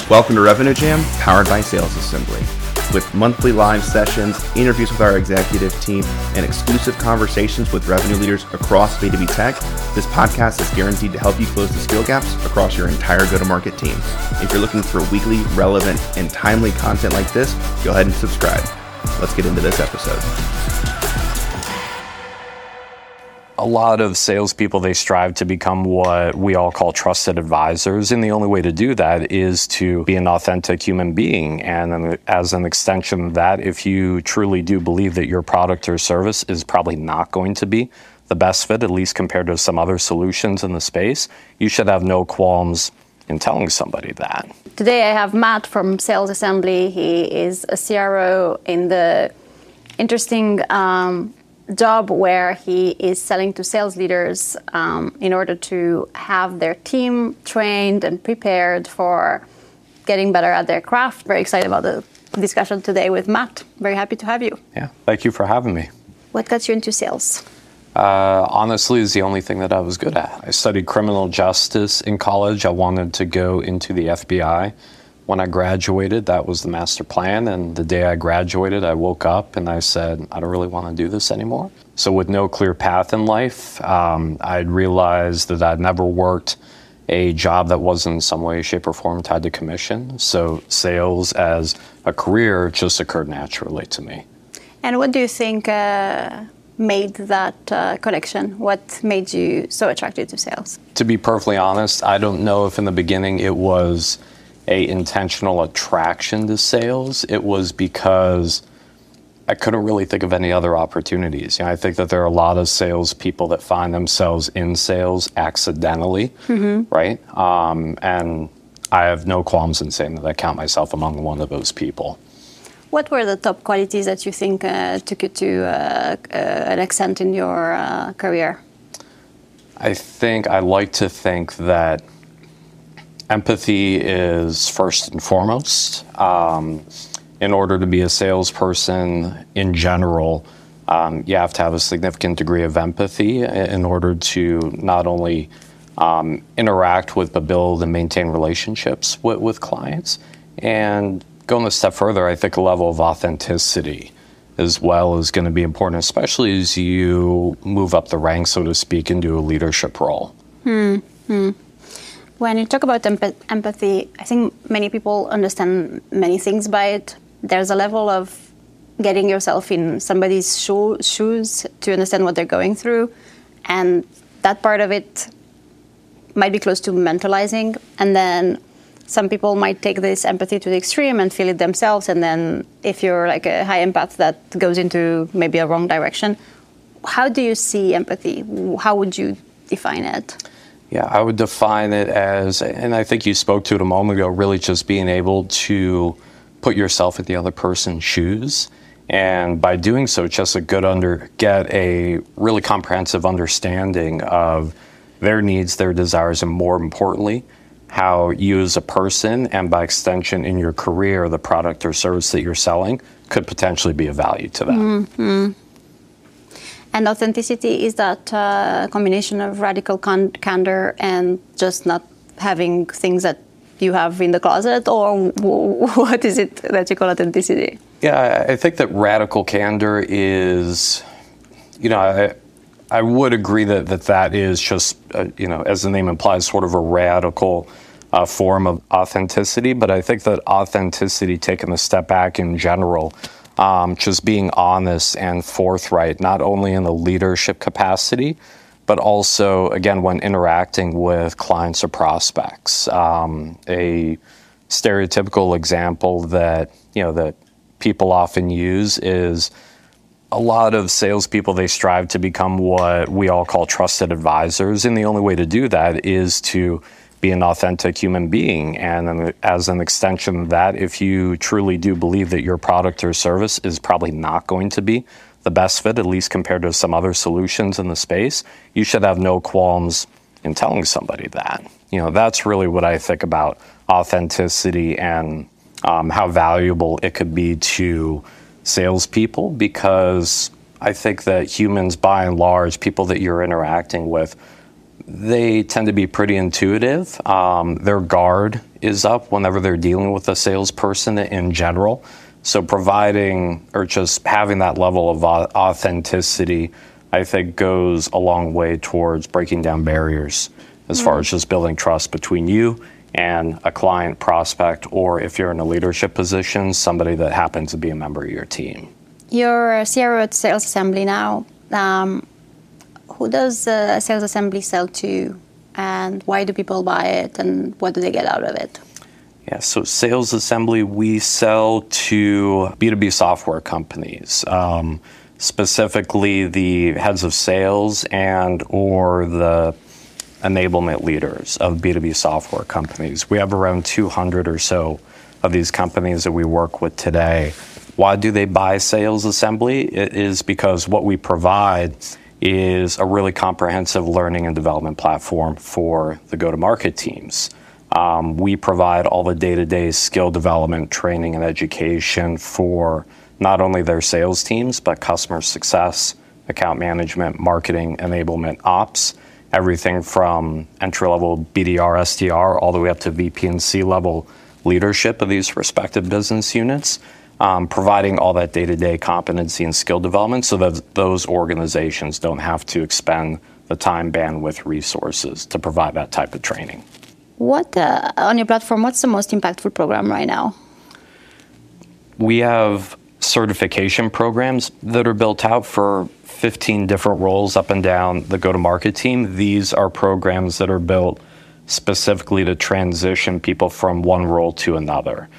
Welcome to Revenue Jam, powered by Sales Assembly. With monthly live sessions, interviews with our executive team, and exclusive conversations with revenue leaders across B2B tech, this podcast is guaranteed to help you close the skill gaps across your entire go-to-market team. If you're looking for weekly, relevant, and timely content like this, go ahead and subscribe. Let's get into this episode. A lot of salespeople, they strive to become what we all call trusted advisors. And the only way to do that is to be an authentic human being. And as an extension of that, if you truly do believe that your product or service is probably not going to be the best fit, at least compared to some other solutions in the space, you should have no qualms in telling somebody that. Today I have Matt from Sales Assembly. He is a CRO in the interesting job where he is selling to sales leaders in order to have their team trained and prepared for getting better at their craft. Very excited about the discussion today with Matt. Very happy to have you. Yeah, thank you for having me. What got you into sales? Honestly, is the only thing that I was good at. I studied criminal justice in college. I wanted to go into the FBI. When I graduated, that was the master plan, and the day I graduated, I woke up and I said, I don't really want to do this anymore. So with no clear path in life, I'd realized that I'd never worked a job that wasn't in some way, shape, or form tied to commission. So sales as a career just occurred naturally to me. And what do you think made that connection? What made you so attracted to sales? To be perfectly honest, I don't know if in the beginning it was a intentional attraction to sales. It was because I couldn't really think of any other opportunities. I think that there are a lot of salespeople that find themselves in sales accidentally, right? And I have no qualms in saying that I count myself among one of those people. What were the top qualities that you think took you to an extent in your career? I like to think that empathy is first and foremost. In order to be a salesperson in general, you have to have a significant degree of empathy in order to not only interact with, but build and maintain relationships with clients. And going a step further, I think a level of authenticity as well is going to be important, especially as you move up the ranks, so to speak, into a leadership role. When you talk about empathy, I think many people understand many things by it. There's a level of getting yourself in somebody's shoes to understand what they're going through. And that part of it might be close to mentalizing. And then some people might take this empathy to the extreme and feel it themselves. And then if you're like a high empath, that goes into maybe a wrong direction. How do you see empathy? How would you define it? Yeah, I would define it as, and I think you spoke to it a moment ago, really just being able to put yourself in the other person's shoes. And by doing so, just get a really comprehensive understanding of their needs, their desires, and more importantly, how you as a person, and by extension in your career, the product or service that you're selling, could potentially be of value to them. And authenticity, is that a combination of radical candor and just not having things that you have in the closet, or what is it that you call authenticity? Yeah, I think that radical candor is, I would agree that is just, as the name implies, sort of a radical form of authenticity. But I think that authenticity, taking a step back in general, just being honest and forthright, not only in the leadership capacity, but also, again, when interacting with clients or prospects. A stereotypical example that people often use is a lot of salespeople, they strive to become what we all call trusted advisors. And the only way to do that is to be an authentic human being. And as an extension of that, if you truly do believe that your product or service is probably not going to be the best fit, at least compared to some other solutions in the space, you should have no qualms in telling somebody that. That's really what I think about authenticity and how valuable it could be to salespeople, because I think that humans, by and large, people that you're interacting with, they tend to be pretty intuitive. Their guard is up whenever they're dealing with a salesperson in general. So providing or just having that level of authenticity, I think, goes a long way towards breaking down barriers as far as just building trust between you and a client, prospect, or if you're in a leadership position, somebody that happens to be a member of your team. You're a CRO at Sales Assembly now. Who does a Sales Assembly sell to, and why do people buy it, and what do they get out of it? Yeah, so Sales Assembly, we sell to B2B software companies, specifically the heads of sales and or the enablement leaders of B2B software companies. We have around 200 or so of these companies that we work with today. Why do they buy Sales Assembly? It is because what we provide is a really comprehensive learning and development platform for the go-to-market teams. We provide all the day-to-day skill development, training, and education for not only their sales teams, but customer success, account management, marketing, enablement, ops, everything from entry-level BDR, SDR, all the way up to VP and C-level leadership of these respective business units, providing all that day-to-day competency and skill development so that those organizations don't have to expend the time, bandwidth, resources to provide that type of training. What, on your platform, what's the most impactful program right now? We have certification programs that are built out for 15 different roles up and down the go-to-market team. These are programs that are built specifically to transition people from one role to another.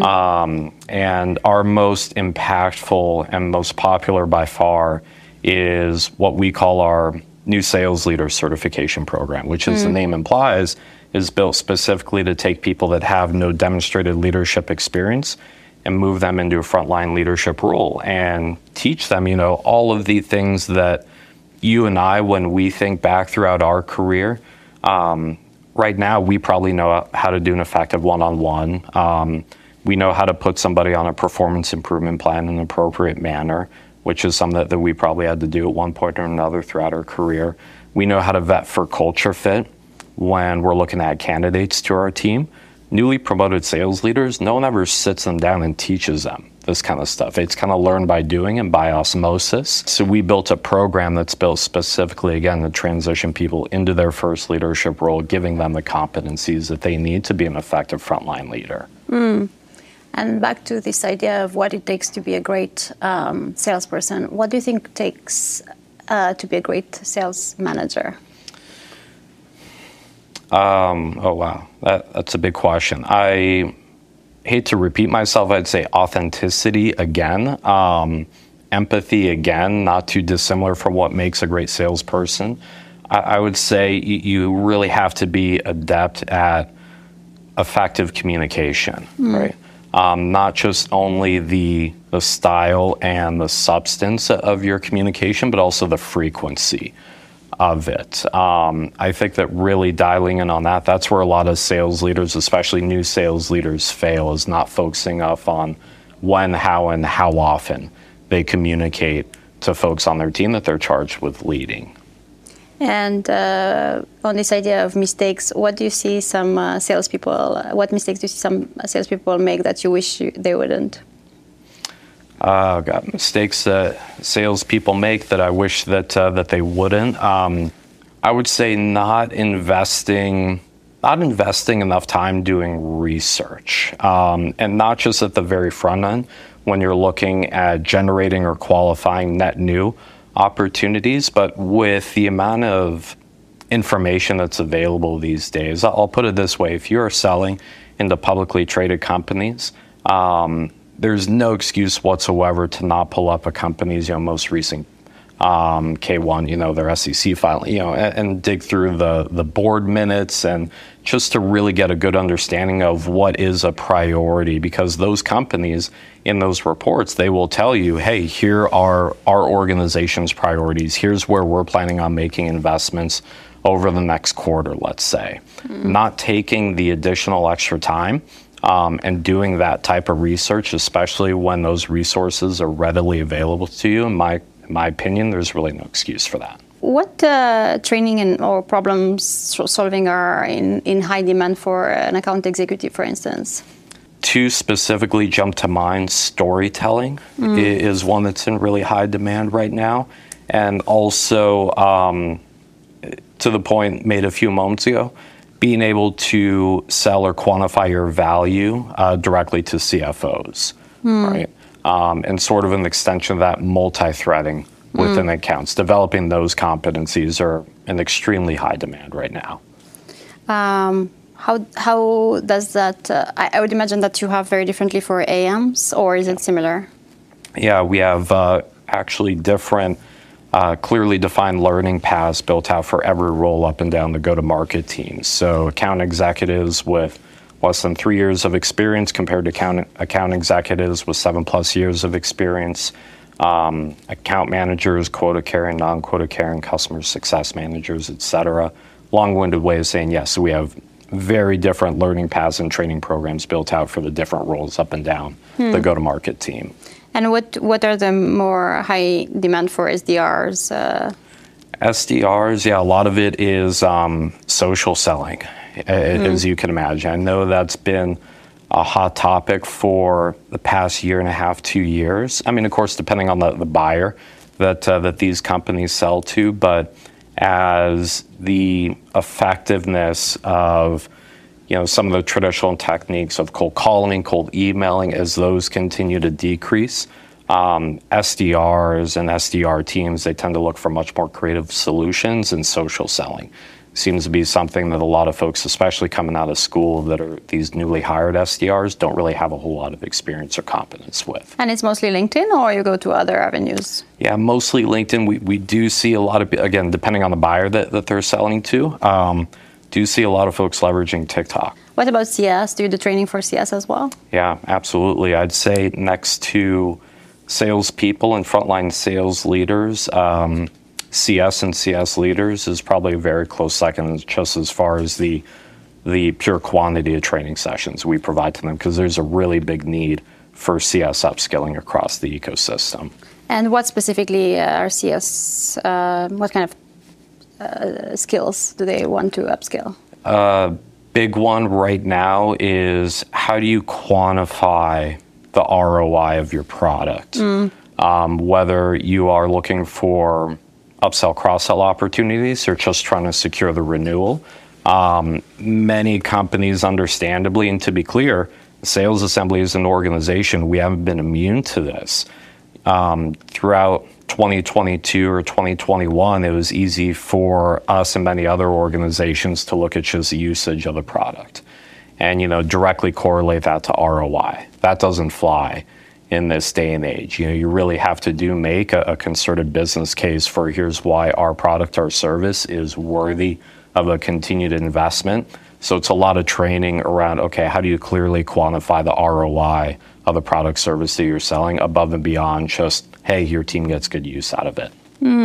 And our most impactful and most popular by far is what we call our new sales leader certification program, which, as the name implies, is built specifically to take people that have no demonstrated leadership experience and move them into a frontline leadership role and teach them, all of the things that you and I, when we think back throughout our career, right now we probably know how to do an effective one-on-one. We know how to put somebody on a performance improvement plan in an appropriate manner, which is something that we probably had to do at one point or another throughout our career. We know how to vet for culture fit when we're looking at candidates to our team. Newly promoted sales leaders, no one ever sits them down and teaches them this kind of stuff. It's kind of learned by doing and by osmosis. So we built a program that's built specifically, again, to transition people into their first leadership role, giving them the competencies that they need to be an effective frontline leader. And back to this idea of what it takes to be a great salesperson, what do you think takes to be a great sales manager? Oh, wow. That's a big question. I hate to repeat myself. I'd say authenticity again, empathy again, not too dissimilar from what makes a great salesperson. I would say you really have to be adept at effective communication, right? Not just only the style and the substance of your communication, but also the frequency of it. I think that really dialing in on that's where a lot of sales leaders, especially new sales leaders, fail, is not focusing up on when, how, and how often they communicate to folks on their team that they're charged with leading. And on this idea of mistakes, what do you see some salespeople, what mistakes do you see some salespeople make that you wish they wouldn't? God, mistakes that salespeople make that I wish that they wouldn't. I would say not investing enough time doing research, and not just at the very front end when you're looking at generating or qualifying net new opportunities, but with the amount of information that's available these days. I'll put it this way: if you're selling into publicly traded companies, there's no excuse whatsoever to not pull up a company's most recent K1, their SEC filing, and dig through the board minutes and just to really get a good understanding of what is a priority, because those companies in those reports, they will tell you, hey, here are our organization's priorities. Here's where we're planning on making investments over the next quarter, let's say. Not taking the additional extra time and doing that type of research, especially when those resources are readily available to you, in my opinion, there's really no excuse for that. What training or problem solving are in high demand for an account executive, for instance? Two specifically jump to mind. Storytelling is one that's in really high demand right now. And also, to the point made a few moments ago, being able to sell or quantify your value directly to CFOs, right? And sort of an extension of that multi-threading within accounts. Developing those competencies are in extremely high demand right now. How does that, I would imagine that you have very differently for AMs, or is it similar? Yeah, we have actually different, clearly defined learning paths built out for every role up and down the go-to-market teams. So account executives with less than 3 years of experience compared to account executives with 7+ years of experience. Account managers, quota carrying, non-quota carrying, customer success managers, et cetera. Long-winded way of saying yes, so we have very different learning paths and training programs built out for the different roles up and down the go-to-market team. And what are the more high demand for SDRs? SDRs, yeah, a lot of it is social selling, as you can imagine. I know that's been a hot topic for the past year and a half, 2 years. I mean, of course, depending on the buyer that these companies sell to, but as the effectiveness of some of the traditional techniques of cold calling, cold emailing, as those continue to decrease, SDRs and SDR teams, they tend to look for much more creative solutions, and social selling seems to be something that a lot of folks, especially coming out of school, that are these newly hired SDRs, don't really have a whole lot of experience or competence with. And it's mostly LinkedIn, or you go to other avenues? Yeah, mostly LinkedIn. We do see a lot of, again, depending on the buyer that they're selling to, do see a lot of folks leveraging TikTok. What about CS? Do you do training for CS as well? Yeah, absolutely. I'd say next to salespeople and frontline sales leaders, CS and CS leaders is probably a very close second, just as far as the pure quantity of training sessions we provide to them, because there's a really big need for CS upskilling across the ecosystem. And what specifically are CS, what kind of skills do they want to upskill? Big one right now is, how do you quantify the ROI of your product? Whether you are looking for upsell, cross-sell opportunities, or just trying to secure the renewal. Many companies, understandably, and to be clear, Sales Assembly as an organization, we haven't been immune to this. Throughout 2022 or 2021, it was easy for us and many other organizations to look at just the usage of the product and directly correlate that to ROI. That doesn't fly in this day and age. You really have to make a concerted business case for, here's why our product or service is worthy of a continued investment. So it's a lot of training around, okay, how do you clearly quantify the ROI of the product service that you're selling above and beyond just, hey, your team gets good use out of it.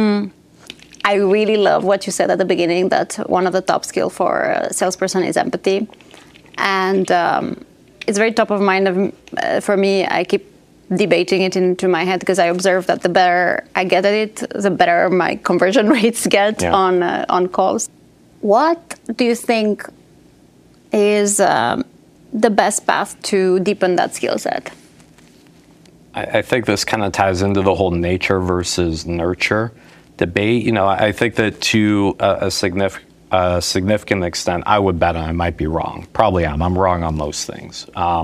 I really love what you said at the beginning, that one of the top skills for a salesperson is empathy. And it's very top of mind for me. I keep debating it into my head, because I observe that the better I get at it, the better my conversion rates get on calls. What do you think is the best path to deepen that skill set? I think this kind of ties into the whole nature versus nurture debate. I think that to a significant extent, I would bet I might be wrong. Probably am. I'm wrong on most things.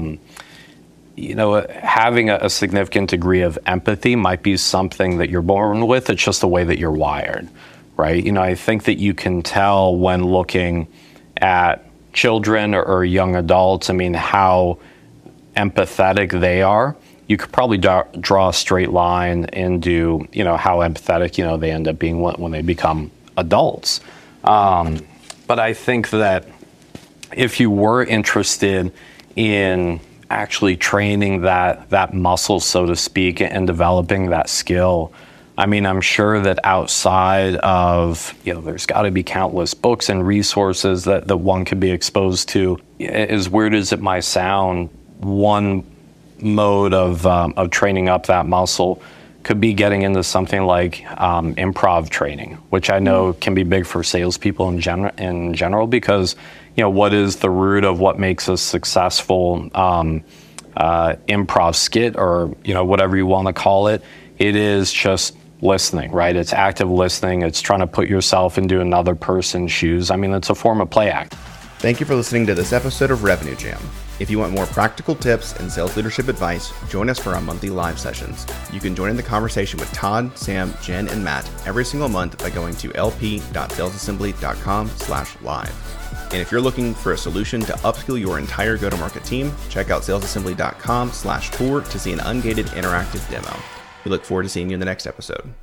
Having a significant degree of empathy might be something that you're born with. It's just the way that you're wired, right? I think that you can tell when looking at children or young adults, how empathetic they are. You could probably draw a straight line into, how empathetic, they end up being when they become adults. But I think that if you were interested in actually training that muscle, so to speak, and developing that skill, I'm sure that outside of, there's got to be countless books and resources that one could be exposed to. As weird as it might sound, one mode of training up that muscle could be getting into something like improv training, which I know can be big for salespeople in general, because what is the root of what makes a successful improv skit, or whatever you want to call it? It is just listening, right? It's active listening. It's trying to put yourself into another person's shoes. I mean, it's a form of play act. Thank you for listening to this episode of Revenue Jam. If you want more practical tips and sales leadership advice, join us for our monthly live sessions. You can join in the conversation with Todd, Sam, Jen, and Matt every single month by going to lp.salesassembly.com/live. And if you're looking for a solution to upskill your entire go-to-market team, check out salesassembly.com/tour to see an ungated interactive demo. We look forward to seeing you in the next episode.